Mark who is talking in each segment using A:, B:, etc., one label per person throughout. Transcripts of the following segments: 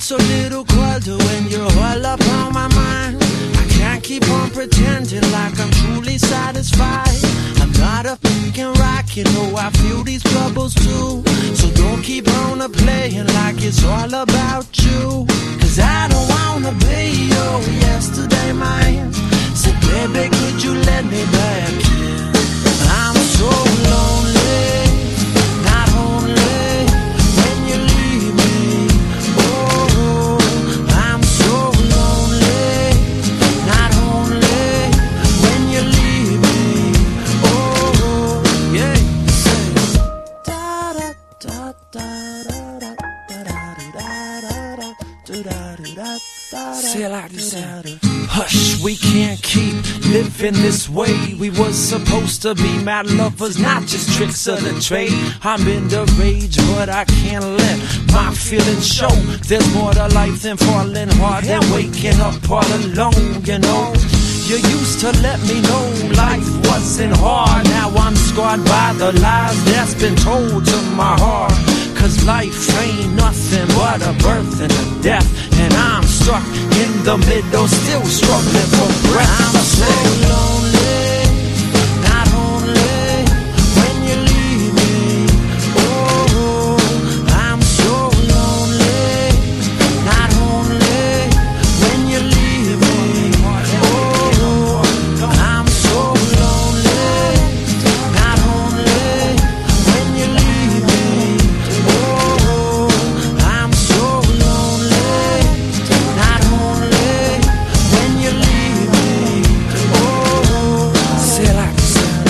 A: gets a little colder when you're all up on my mind. I can't keep on pretending like I'm truly satisfied. I'm not a fucking rock, you know I feel these troubles too. So don't keep on playing like it's all about you. Cause I don't wanna be your yesterday man. So baby, could you let me back in? I'm so lonely, not only when you leave me. Oh, I'm so lonely, not only when you leave me. Oh, yeah. Da da da da da da da da da da. Say it like this. Hush, we can't keep living this way. We was supposed to be mad lovers, not just tricks of the trade. I'm in the rage, but I can't let my feelings show. There's more to life than falling hard and waking up all alone, you know. You used to let me know life wasn't hard. Now I'm scarred by the lies that's been told to my heart. Cause life ain't nothing but a birth and a death. And I'm stuck in the middle, still struggling for breath. I'm so lonely, not only when you leave me. Oh, I'm so lonely, not only when you leave me. Oh, I'm so lonely, not only when you leave me. Oh, I'm so lonely, not only when you leave me. Oh, say it like this.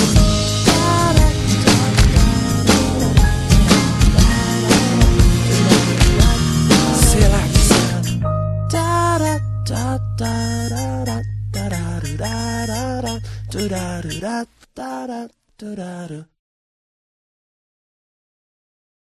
A: Say it like this. Da da da da da da da da da da da da da da da da da.